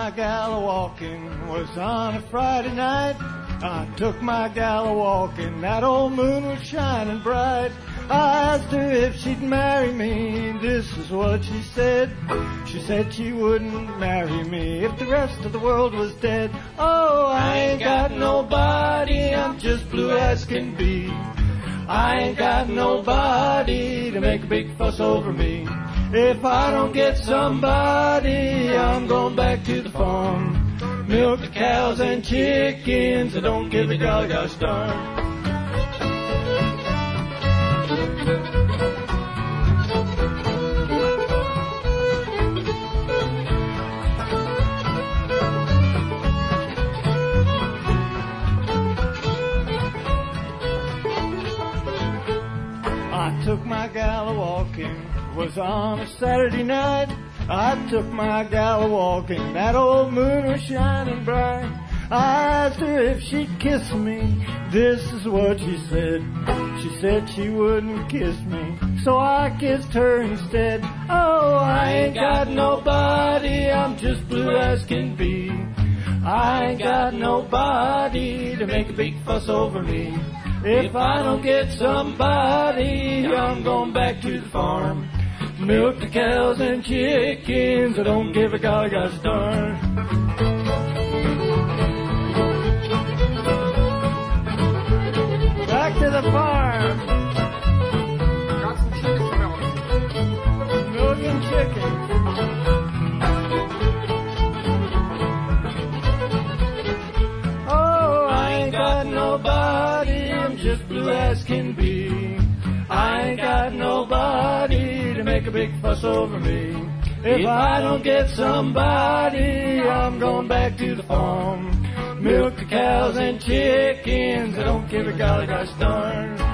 my gal a-walking, was on a Friday night. I took my gal a-walking, that old moon was shining bright. I asked her if she'd marry me, this is what she said. She said she wouldn't marry me if the rest of the world was dead. Oh, I ain't got nobody, I'm just blue as can be. I ain't got nobody to make a big fuss over me. If I don't get somebody, I'm going back to the farm. Milk the cows and chickens, I don't give a golly gosh darn. I took my gal a-walking, was on a Saturday night. I took my gal a-walking, that old moon was shining bright. I asked her if she'd kiss me, this is what she said. She said she wouldn't kiss me, so I kissed her instead. Oh, I ain't got nobody, I'm just blue as can be. I ain't got nobody to make a big fuss over me. If I don't get somebody, I'm going back to the farm. Milk the cows and chickens, I don't give a golly gosh darn. Back to the farm. Got some chickens milk. Milk and chickens. Oh, I ain't got nobody, I'm just blue as can be. I ain't got nobody to make a big fuss over me. If I don't get somebody, I'm going back to the farm. Milk the cows and chickens, I don't give a golly gosh darn.